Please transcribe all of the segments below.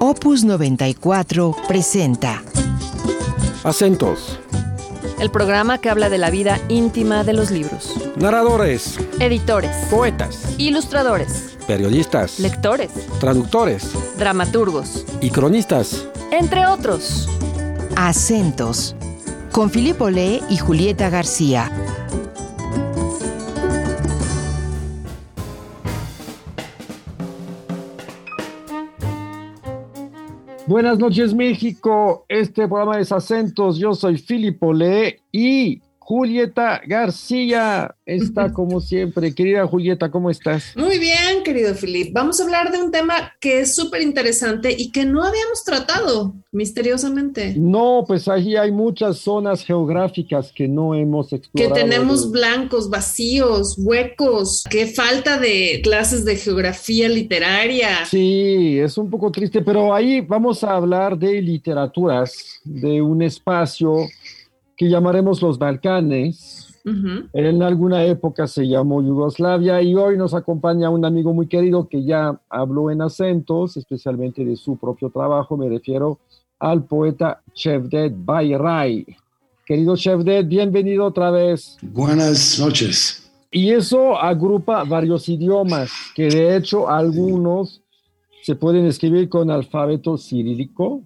Opus 94 presenta Acentos. El programa que habla de la vida íntima de los libros. Narradores. Editores. Poetas. Ilustradores. Periodistas. Lectores. Traductores. Dramaturgos. Y cronistas. Entre otros. Acentos, con Philippe Olé y Julieta García. Buenas noches, México. Este programa es Acentos. Yo soy Philippe Olé y Julieta García está como siempre. Querida Julieta, ¿cómo estás? Muy bien, querido Philippe. Vamos a hablar de un tema que es súper interesante y que no habíamos tratado, misteriosamente. No, pues ahí hay muchas zonas geográficas que no hemos explorado. Que tenemos blancos, vacíos, huecos, que falta de clases de geografía literaria. Sí, es un poco triste, pero ahí vamos a hablar de literaturas, de un espacio que llamaremos los Balcanes. Uh-huh. En alguna época se llamó Yugoslavia y hoy nos acompaña un amigo muy querido que ya habló en Acentos, especialmente de su propio trabajo. Me refiero al poeta Cevdet Bayray. Querido Cevdet, bienvenido otra vez. Buenas noches. Y eso agrupa varios idiomas, que de hecho algunos se pueden escribir con alfabeto cirílico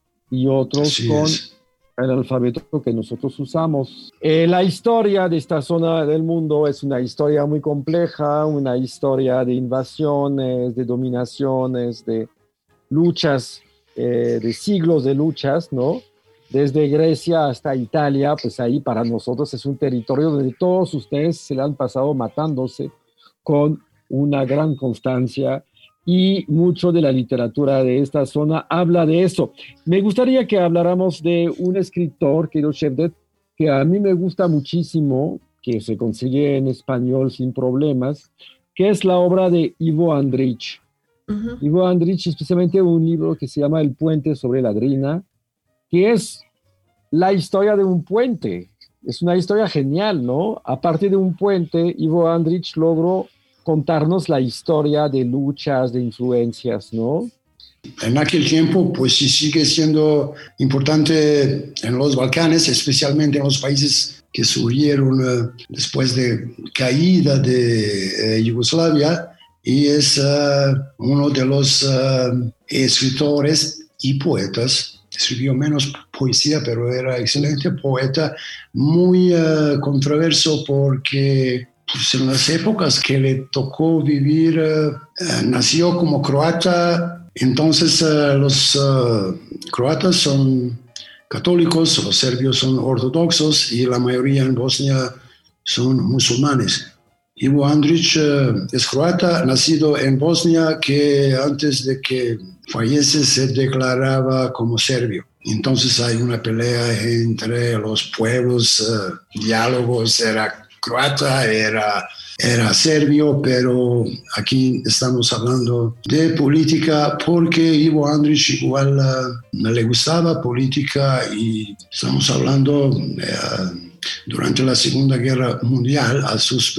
y otros Así con el alfabeto que nosotros usamos. La historia de esta zona del mundo es una historia muy compleja, una historia de invasiones, de dominaciones, de luchas, de siglos de luchas, ¿no? Desde Grecia hasta Italia, pues ahí para nosotros es un territorio donde todos ustedes se la han pasado matándose con una gran constancia. Y mucho de la literatura de esta zona habla de eso. Me gustaría que habláramos de un escritor, querido Cevdet, que a mí me gusta muchísimo, que se consigue en español sin problemas, que es la obra de Ivo Andrić. Uh-huh. Ivo Andrić, especialmente un libro que se llama El puente sobre la Drina, que es la historia de un puente. Es una historia genial, ¿no? A partir de un puente, Ivo Andrić logró contarnos la historia de luchas, de influencias, ¿no? En aquel tiempo, pues sí sigue siendo importante en los Balcanes, especialmente en los países que surgieron después de caída de Yugoslavia, y es uno de los escritores y poetas. Escribió menos poesía, pero era excelente poeta, muy controverso porque pues en las épocas que le tocó vivir, nació como croata, entonces los croatas son católicos, los serbios son ortodoxos y la mayoría en Bosnia son musulmanes. Ivo Andrić es croata, nacido en Bosnia, que antes de que fallece se declaraba como serbio. Entonces hay una pelea entre los pueblos, diálogos, era croata, era serbio, pero aquí estamos hablando de política porque Ivo Andrić igual le gustaba política y estamos hablando durante la Segunda Guerra Mundial, a sus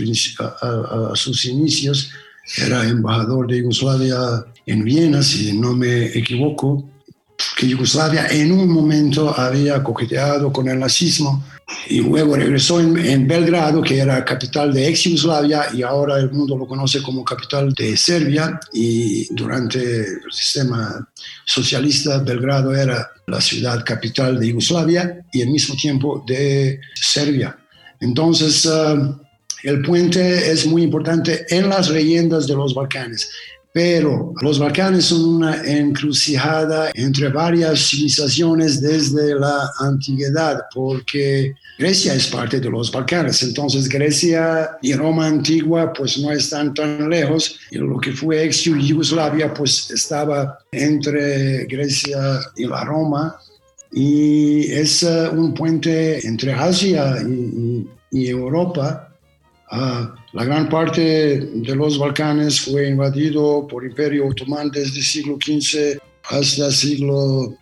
inicios, era embajador de Yugoslavia en Viena, si no me equivoco, que Yugoslavia en un momento había coqueteado con el nazismo y luego regresó en Belgrado, que era capital de ex-Yugoslavia, y ahora el mundo lo conoce como capital de Serbia, y durante el sistema socialista Belgrado era la ciudad capital de Yugoslavia y al mismo tiempo de Serbia. Entonces el puente es muy importante en las leyendas de los Balcanes. Pero los Balcanes son una encrucijada entre varias civilizaciones desde la antigüedad, porque Grecia es parte de los Balcanes, entonces Grecia y Roma antigua pues no están tan lejos, y lo que fue ex-Yugoslavia pues estaba entre Grecia y la Roma, y es un puente entre Asia y Europa. La gran parte de los Balcanes fue invadido por el Imperio Otomano desde el siglo XV hasta el siglo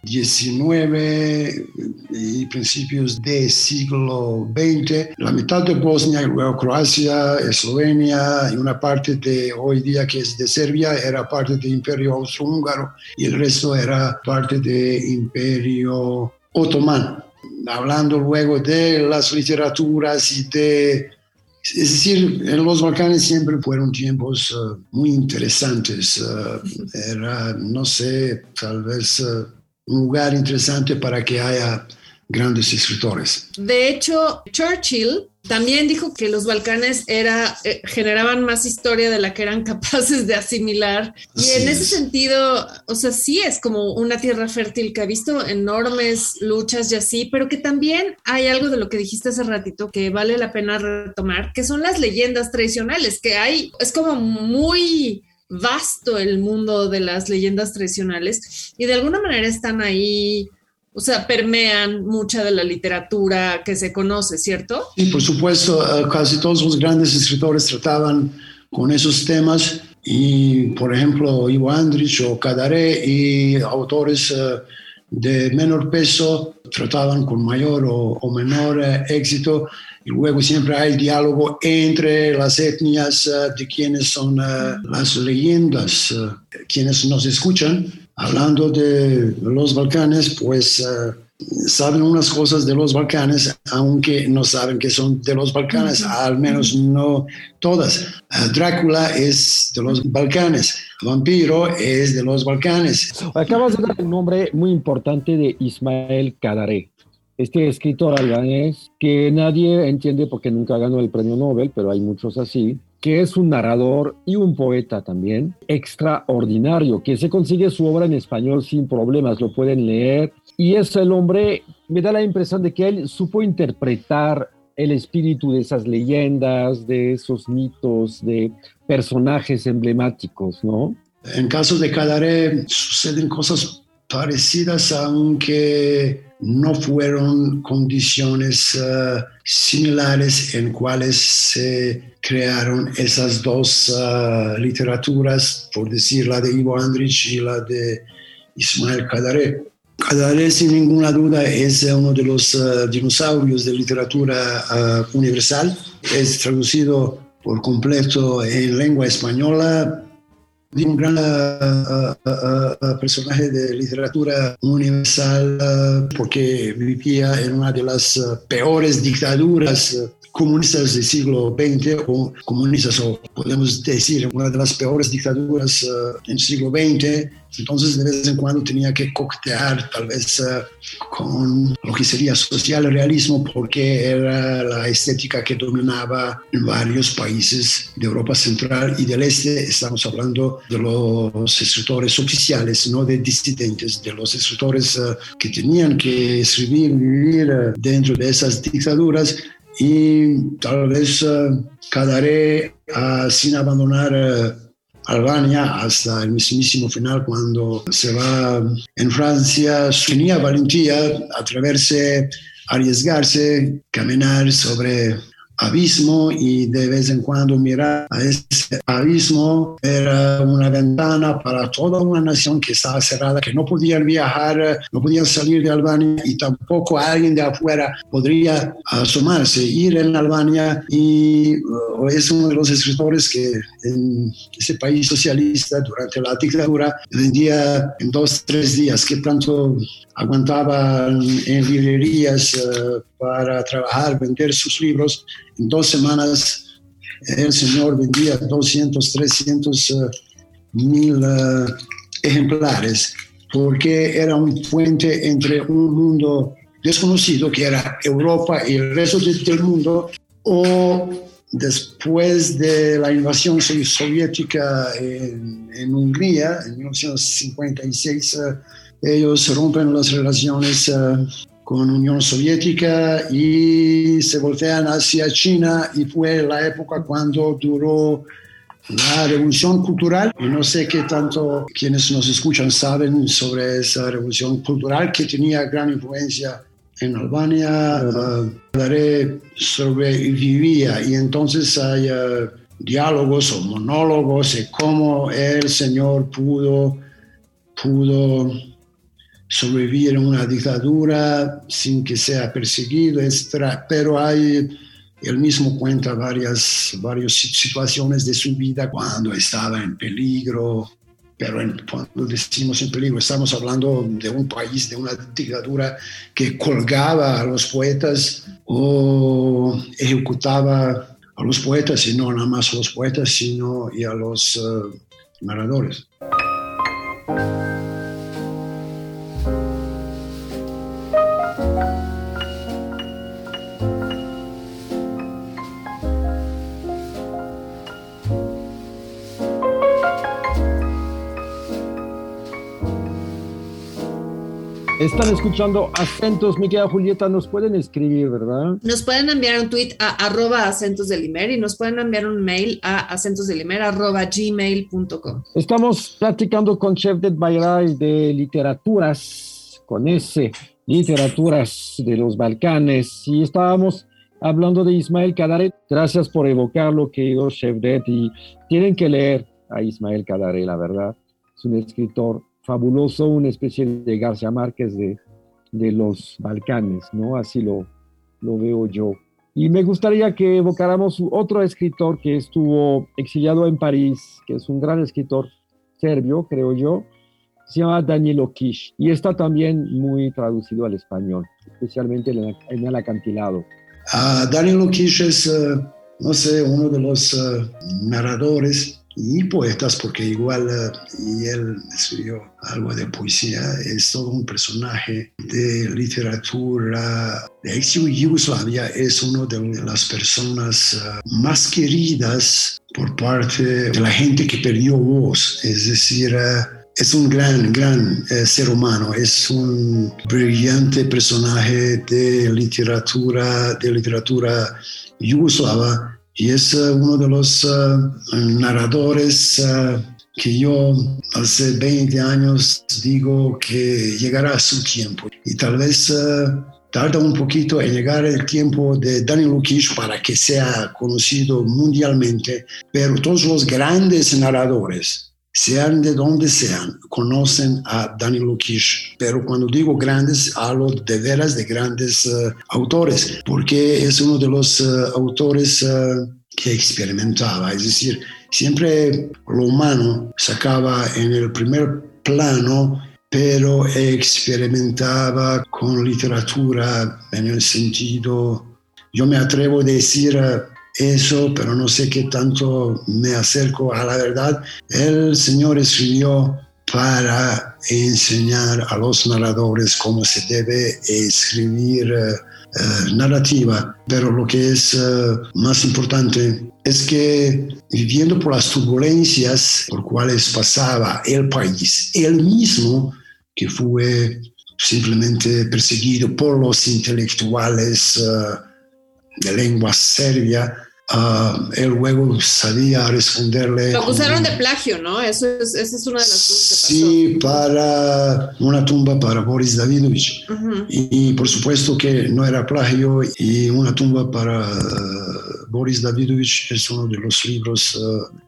XIX y principios del siglo XX. La mitad de Bosnia, y luego Croacia, Eslovenia y una parte de hoy día que es de Serbia era parte del Imperio Austrohúngaro y el resto era parte del Imperio Otomano. Hablando luego de las literaturas y de... Es decir, en los Balcanes siempre fueron tiempos muy interesantes. Era, no sé, tal vez un lugar interesante para que haya grandes escritores. De hecho, Churchill también dijo que los Balcanes generaban más historia de la que eran capaces de asimilar. Y en ese sentido, o sea, sí es como una tierra fértil que ha visto enormes luchas y así, pero que también hay algo de lo que dijiste hace ratito que vale la pena retomar, que son las leyendas tradicionales, que hay, es como muy vasto el mundo de las leyendas tradicionales y de alguna manera están ahí. O sea, permean mucha de la literatura que se conoce, ¿cierto? Sí, por supuesto, casi todos los grandes escritores trataban con esos temas y, por ejemplo, Ivo Andrić o Kadare y autores de menor peso trataban con mayor o menor éxito y luego siempre hay diálogo entre las etnias de quienes son las leyendas, quienes nos escuchan. Hablando de los Balcanes, pues saben unas cosas de los Balcanes, aunque no saben que son de los Balcanes, al menos no todas. Drácula es de los Balcanes, Vampiro es de los Balcanes. Acabas de dar un nombre muy importante de Ismail Kadare, este escritor albanés que nadie entiende porque nunca ganó el premio Nobel, pero hay muchos así, que es un narrador y un poeta también extraordinario, que se consigue su obra en español sin problemas, lo pueden leer. Y es el hombre, me da la impresión de que él supo interpretar el espíritu de esas leyendas, de esos mitos, de personajes emblemáticos, ¿no? En caso de Kadare suceden cosas parecidas, aunque no fueron condiciones similares en cuales se crearon esas dos literaturas, por decir la de Ivo Andrić y la de Ismail Kadare. Kadare, sin ninguna duda, es uno de los dinosaurios de literatura universal. Es traducido por completo en lengua española. Un gran personaje de literatura universal porque vivía en una de las peores dictaduras comunistas del siglo XX o comunistas, o podemos decir una de las peores dictaduras del siglo XX. Entonces de vez en cuando tenía que coquetear tal vez con lo que sería social realismo porque era la estética que dominaba en varios países de Europa Central y del Este. Estamos hablando de los escritores oficiales, no de disidentes, de los escritores que tenían que escribir, vivir dentro de esas dictaduras. Y tal vez Kadare, sin abandonar Albania hasta el mismísimo final, cuando se va en Francia, tenía valentía, atreverse, arriesgarse, caminar sobre abismo y de vez en cuando mirar a ese abismo. Era una ventana para toda una nación que estaba cerrada, que no podían viajar, no podían salir de Albania y tampoco alguien de afuera podría asomarse, ir en Albania. Y es uno de los escritores que en ese país socialista durante la dictadura vendía en 2-3 días, que tanto aguantaban en librerías para trabajar, vender sus libros. En 2 semanas el señor vendía 200, 300 mil ejemplares, porque era un puente entre un mundo desconocido que era Europa y el resto del mundo. O después de la invasión soviética en Hungría en 1956, ellos rompen las relaciones con Unión Soviética y se voltean hacia China, y fue la época cuando duró la revolución cultural. Y no sé qué tanto quienes nos escuchan saben sobre esa revolución cultural que tenía gran influencia en Albania. Kadare sobrevivía, y entonces hay diálogos o monólogos de cómo el señor pudo pudo sobrevivir en una dictadura sin que sea perseguido, etc. Pero él mismo cuenta varias situaciones de su vida cuando estaba en peligro. Pero cuando decimos en peligro, estamos hablando de un país, de una dictadura que colgaba a los poetas o ejecutaba a los poetas, y no nada más a los poetas, sino y a los narradores. Están escuchando Acentos, mi querida Julieta, nos pueden escribir, ¿verdad? Nos pueden enviar un tweet a @acentosdelimer y nos pueden enviar un mail a acentosdelimer@gmail.com. Estamos platicando con Cevdet Bayray de literaturas, con ese, literaturas de los Balcanes, y estábamos hablando de Ismail Kadare. Gracias por evocarlo, querido Cevdet, y tienen que leer a Ismail Kadare, la verdad. Es un escritor fabuloso, una especie de García Márquez de los Balcanes, ¿no? Así lo veo yo. Y me gustaría que evocáramos otro escritor que estuvo exiliado en París, que es un gran escritor serbio, creo yo, se llama Danilo Kish, y está también muy traducido al español, especialmente en El acantilado. Danilo Kish es, no sé, uno de los narradores y poetas, porque igual y él escribió algo de poesía, es todo un personaje de literatura de ex Yugoslavia, es una de las personas más queridas por parte de la gente que perdió voz, es decir, es un gran ser humano, es un brillante personaje de literatura yugoslava. Y es uno de los narradores que yo hace 20 años digo que llegará a su tiempo. Y tal vez tarda un poquito en llegar el tiempo de Danilo Kish para que sea conocido mundialmente. Pero todos los grandes narradores, sean de donde sean, conocen a Danilo Kish. Pero cuando digo grandes, hablo de veras de grandes autores, porque es uno de los autores que experimentaba. Es decir, siempre lo humano sacaba en el primer plano, pero experimentaba con literatura en el sentido, yo me atrevo a decir eso, pero no sé qué tanto me acerco a la verdad. El Señor escribió para enseñar a los narradores cómo se debe escribir narrativa, pero lo que es más importante es que viviendo por las turbulencias por cuales pasaba el país, él mismo que fue simplemente perseguido por los intelectuales de lengua serbia, él luego sabía responderle. Lo acusaron de plagio, ¿no? Esa es una de las cosas que pasó. Sí, para una tumba para Boris Davidovich. Uh-huh. Y por supuesto que no era plagio, y una tumba para Boris Davidovich es uno de los libros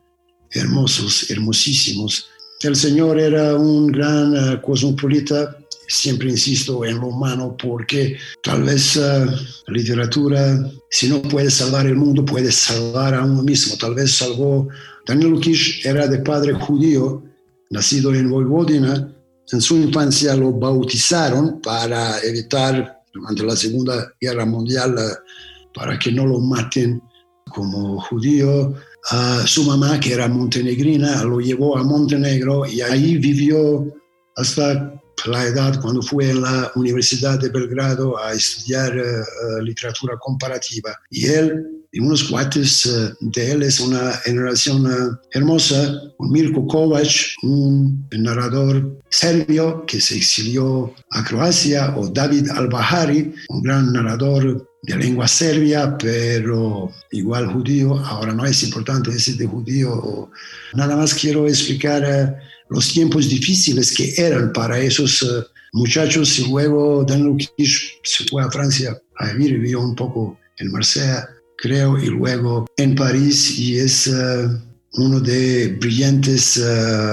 hermosos, hermosísimos. El señor era un gran cosmopolita. Siempre insisto en lo humano, porque tal vez la literatura, si no puede salvar el mundo, puede salvar a uno mismo. Tal vez salvó. Danilo Kish era de padre judío, nacido en Vojvodina. En su infancia lo bautizaron para evitar, durante la Segunda Guerra Mundial, para que no lo maten como judío. Su mamá, que era montenegrina, lo llevó a Montenegro y ahí vivió hasta la edad cuando fue en la Universidad de Belgrado a estudiar literatura comparativa. Y él y unos cuates de él, es una generación hermosa, un Mirko Kovac, un narrador serbio que se exilió a Croacia, o David Al-Bahari, un gran narrador de lengua serbia, pero igual judío. Ahora no es importante decir de judío. Nada más quiero explicar los tiempos difíciles que eran para esos muchachos. Y luego Danilo Kish se fue a Francia a vivir, vivió un poco en Marsella, creo, y luego en París, y es uno de brillantes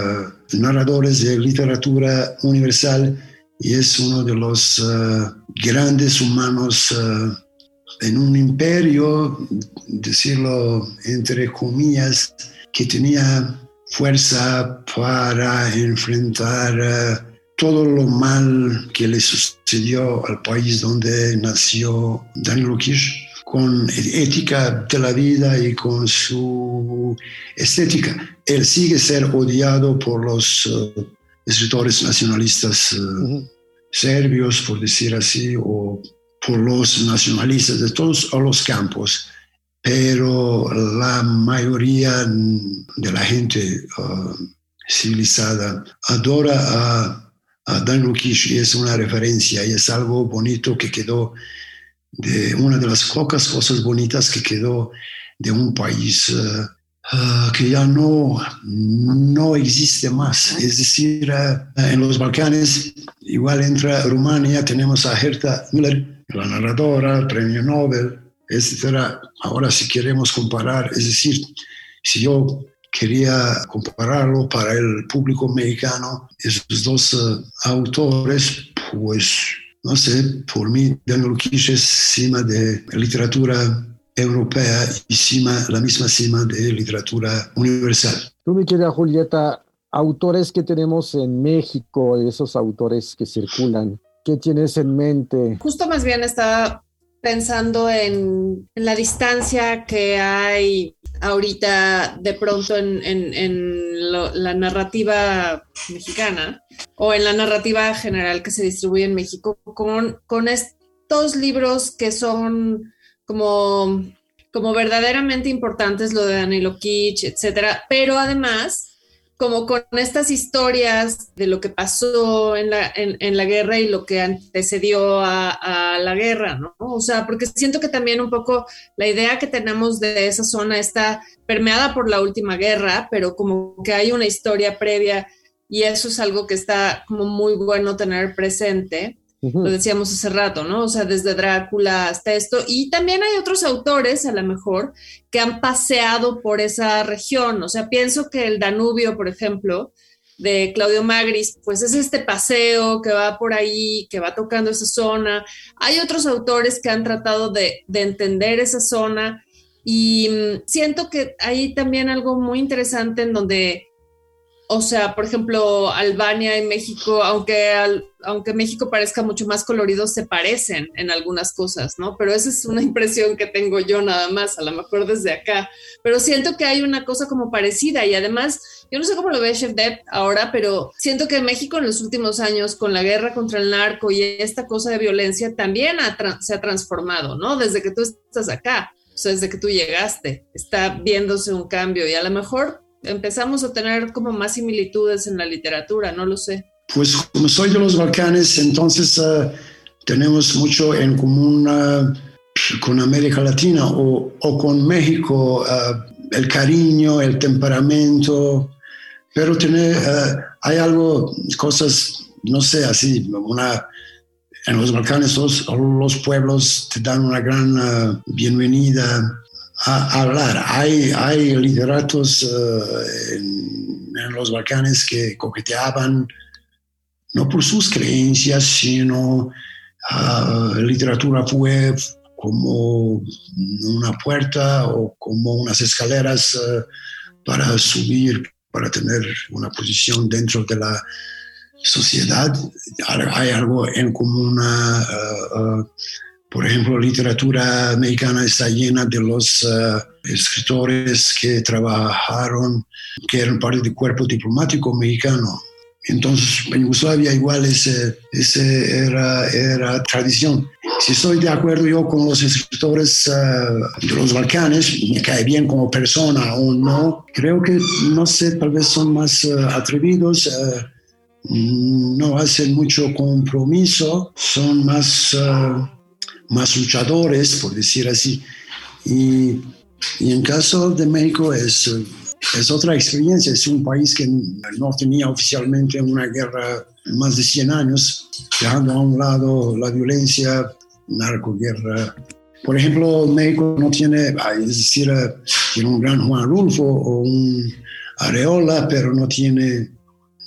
narradores de literatura universal y es uno de los grandes humanos en un imperio, decirlo entre comillas, que tenía fuerza para enfrentar todo lo mal que le sucedió al país donde nació Daniel Lukic, con ética de la vida y con su estética. Él sigue ser odiado por los escritores nacionalistas serbios, por decir así, o por los nacionalistas de todos los campos, pero la mayoría de la gente civilizada adora a Dan Lukic y es una referencia y es algo bonito que quedó, de una de las pocas cosas bonitas que quedó de un país que ya no existe más. Es decir, en los Balcanes, igual entra Rumania, tenemos a Herta Müller, la narradora, premio Nobel, etc. Ahora, si queremos comparar, es decir, si yo quería compararlo para el público mexicano, esos dos autores, pues, no sé, por mí, Daniel Lukic es cima de literatura europea y la misma cima de literatura universal. Tú, mi querida Julieta, autores que tenemos en México, esos autores que circulan, ¿qué tienes en mente? Justo más bien estaba pensando en la distancia que hay ahorita de pronto en la narrativa mexicana o en la narrativa general que se distribuye en México con estos libros que son como verdaderamente importantes, lo de Daniel Lukic, etcétera, pero además como con estas historias de lo que pasó en la guerra y lo que antecedió a la guerra, ¿no? O sea, porque siento que también un poco la idea que tenemos de esa zona está permeada por la última guerra, pero como que hay una historia previa y eso es algo que está como muy bueno tener presente. Uh-huh. Lo decíamos hace rato, ¿no? O sea, desde Drácula hasta esto. Y también hay otros autores, a lo mejor, que han paseado por esa región. O sea, pienso que el Danubio, por ejemplo, de Claudio Magris, pues es este paseo que va por ahí, que va tocando esa zona. Hay otros autores que han tratado de entender esa zona y siento que hay también algo muy interesante en donde... O sea, por ejemplo, Albania y México, aunque México parezca mucho más colorido, se parecen en algunas cosas, ¿no? Pero esa es una impresión que tengo yo nada más, a lo mejor desde acá. Pero siento que hay una cosa como parecida y además, yo no sé cómo lo ve Chef Dep ahora, pero siento que México en los últimos años, con la guerra contra el narco y esta cosa de violencia, también se ha transformado, ¿no? Desde que tú estás acá, o sea, desde que tú llegaste, está viéndose un cambio y a lo mejor... empezamos a tener como más similitudes en la literatura, no lo sé. Pues como soy de los Balcanes, entonces tenemos mucho en común con América Latina o con México, el cariño, el temperamento, pero hay algo, cosas, no sé, así, en los Balcanes los pueblos te dan una gran bienvenida a hablar. Hay literatos en los Balcanes que coqueteaban no por sus creencias, sino literatura fue como una puerta o como unas escaleras para subir, para tener una posición dentro de la sociedad. Hay algo en común. Por ejemplo, la literatura mexicana está llena de los escritores que trabajaron, que eran parte del cuerpo diplomático mexicano. Entonces, en Yugoslavia igual ese era tradición. Si estoy de acuerdo yo con los escritores de los Balcanes, me cae bien como persona o no, creo que, no sé, tal vez son más atrevidos, no hacen mucho compromiso, son más luchadores, por decir así. Y en caso de México es otra experiencia. Es un país que no tenía oficialmente una guerra más de 100 años, dejando a un lado la violencia, narcoguerra. Por ejemplo, México no tiene, es decir, tiene un gran Juan Rulfo o un Areola, pero no tiene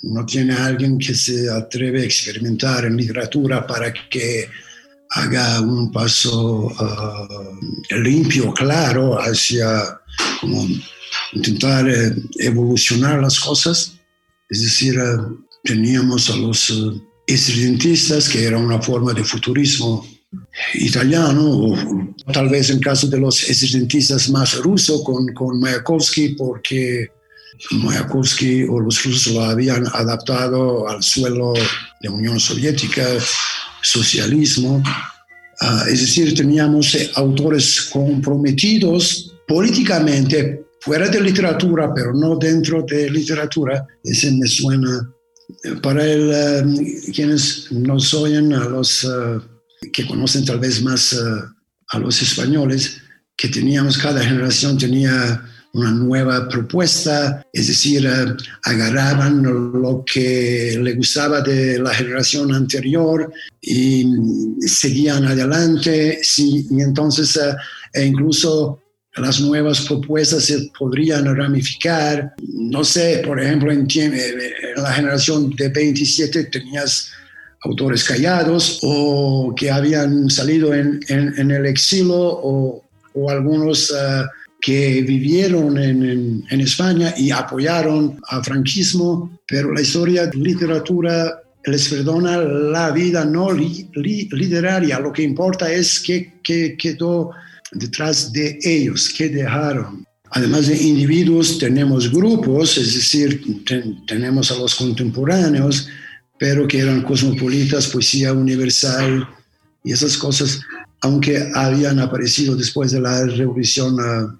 no tiene alguien que se atreve a experimentar en literatura para que haga un paso limpio, claro, hacia como intentar evolucionar las cosas. Es decir, teníamos a los estridentes, que era una forma de futurismo italiano, o tal vez en caso de los estridentes más ruso con Mayakovsky, porque Mayakovsky o los rusos lo habían adaptado al suelo de la Unión Soviética, socialismo. Es decir, teníamos autores comprometidos políticamente, fuera de literatura, pero no dentro de literatura. Ese me suena. Para quienes nos oyen, a los que conocen tal vez más a los españoles, que teníamos, cada generación tenía una nueva propuesta, es decir, agarraban lo que le gustaba de la generación anterior y seguían adelante, sí, y entonces incluso las nuevas propuestas se podrían ramificar. No sé, por ejemplo, en la generación de 27 tenías autores callados o que habían salido en el exilio o algunos que vivieron en España y apoyaron al franquismo, pero la historia de literatura les perdona la vida no literaria. Lo que importa es qué quedó detrás de ellos, qué dejaron. Además de individuos, tenemos grupos, es decir, tenemos a los contemporáneos, pero que eran cosmopolitas, poesía universal y esas cosas, aunque habían aparecido después de la Revolución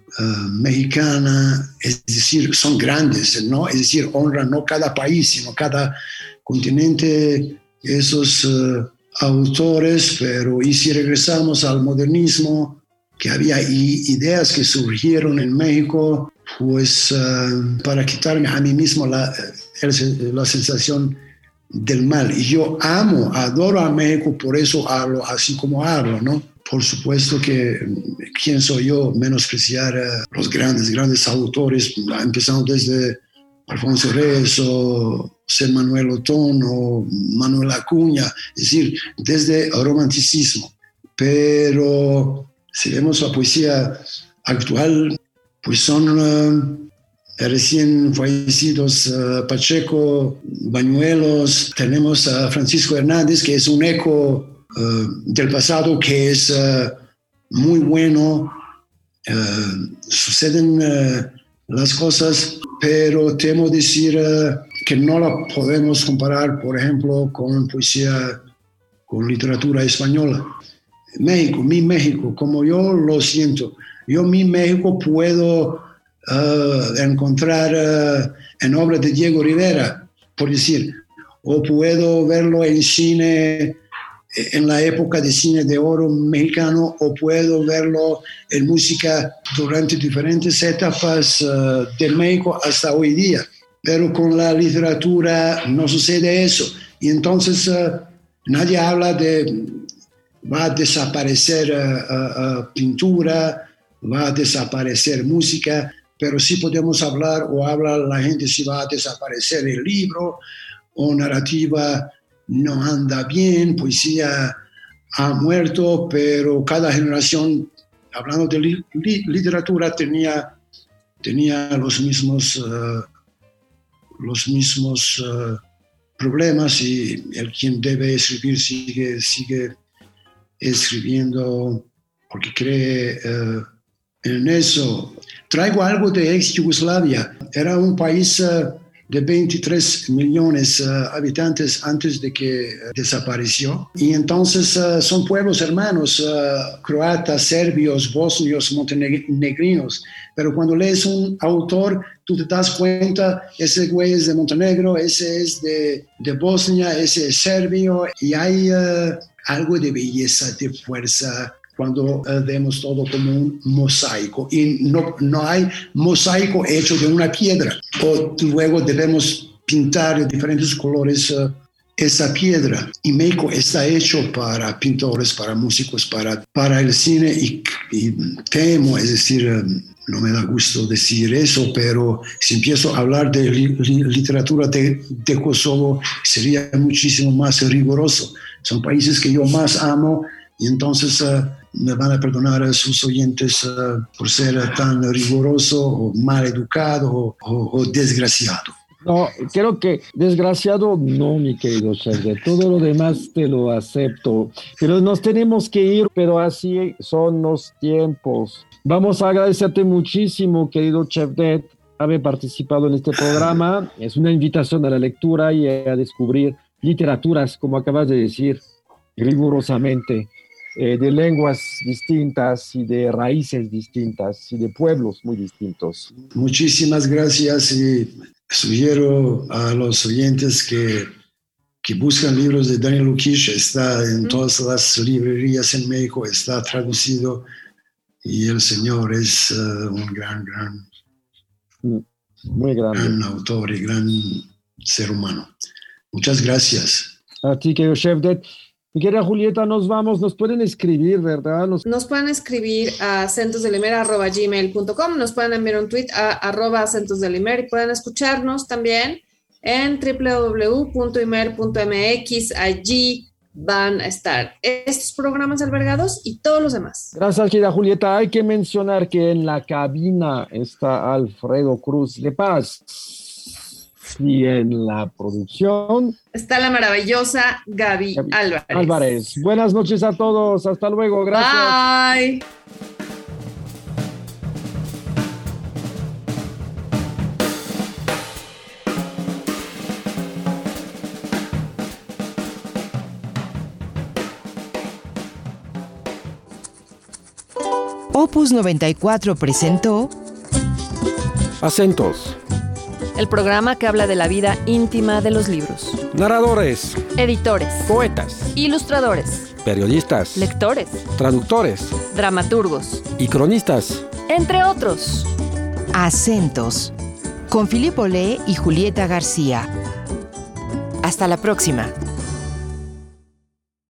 Mexicana, es decir, son grandes, ¿no? Es decir, honran no cada país, sino cada continente, esos autores. Pero y si regresamos al modernismo, que había ideas que surgieron en México, pues para quitarme a mí mismo la sensación del mal. Y yo adoro a México, por eso hablo así como hablo, ¿no? Por supuesto que, ¿quién soy yo? Menospreciar a los grandes autores, empezando desde Alfonso Reyes o José Manuel Otón o Manuel Acuña, es decir, desde el romanticismo. Pero si vemos la poesía actual, pues son recién fallecidos Pacheco, Bañuelos. Tenemos a Francisco Hernández, que es un eco del pasado, que es muy bueno. Suceden las cosas, pero temo decir que no la podemos comparar, por ejemplo, con poesía, con literatura española. México, mi México, como yo lo siento. Yo mi México puedo encontrar en obras de Diego Rivera, por decir, o puedo verlo en cine, en la época de cine de oro mexicano, o puedo verlo en música durante diferentes etapas de México hasta hoy día. Pero con la literatura no sucede eso. Y entonces nadie habla de va a desaparecer pintura, va a desaparecer música, pero sí podemos hablar, o habla la gente, si va a desaparecer el libro, o narrativa no anda bien, poesía ha muerto, pero cada generación, hablando de literatura, tenía los mismos problemas, y el quien debe escribir sigue escribiendo porque cree en eso. Traigo algo de ex Yugoslavia. Era un país de 23 millones de habitantes antes de que desapareció. Y entonces son pueblos hermanos, croatas, serbios, bosnios, montenegrinos. Pero cuando lees un autor, tú te das cuenta, ese güey es de Montenegro, ese es de Bosnia, ese es serbio, y hay algo de belleza, de fuerza, cuando vemos todo como un mosaico. Y no hay mosaico hecho de una piedra. O luego debemos pintar de diferentes colores esa piedra. Y México está hecho para pintores, para músicos, para el cine. Y temo, es decir, no me da gusto decir eso, pero si empiezo a hablar de literatura de Kosovo, sería muchísimo más riguroso. Son países que yo más amo y entonces me van a perdonar a sus oyentes por ser tan riguroso o mal educado o desgraciado. No, creo que desgraciado no, mi querido Chevdet. Todo lo demás te lo acepto. Pero nos tenemos que ir, pero así son los tiempos. Vamos a agradecerte muchísimo, querido Chevdet, haber participado en este programa. Es una invitación a la lectura y a descubrir literaturas, como acabas de decir, rigurosamente, de lenguas distintas y de raíces distintas y de pueblos muy distintos. Muchísimas gracias y sugiero a los oyentes que buscan libros de Daniel Lukic. Está en todas las librerías en México, está traducido y el señor es un muy grande, gran autor y gran ser humano. Muchas gracias. A ti, querido Chevdet. Mi querida Julieta, nos vamos. Nos pueden escribir, ¿verdad? Nos pueden escribir a acentosdelimer@gmail.com, nos pueden enviar un tweet a @acentosdelimer y pueden escucharnos también en www.imer.mx. Allí van a estar estos programas albergados y todos los demás. Gracias, querida Julieta. Hay que mencionar que en la cabina está Alfredo Cruz de Paz. Y en la producción está la maravillosa Gaby Álvarez. Buenas noches a todos. Hasta luego. Gracias. Bye. Opus 94 presentó Acentos. El programa que habla de la vida íntima de los libros. Narradores. Editores. Poetas. Ilustradores. Periodistas. Lectores. Traductores. Dramaturgos. Y cronistas. Entre otros. Acentos, con Philippe Olé y Julieta García. Hasta la próxima.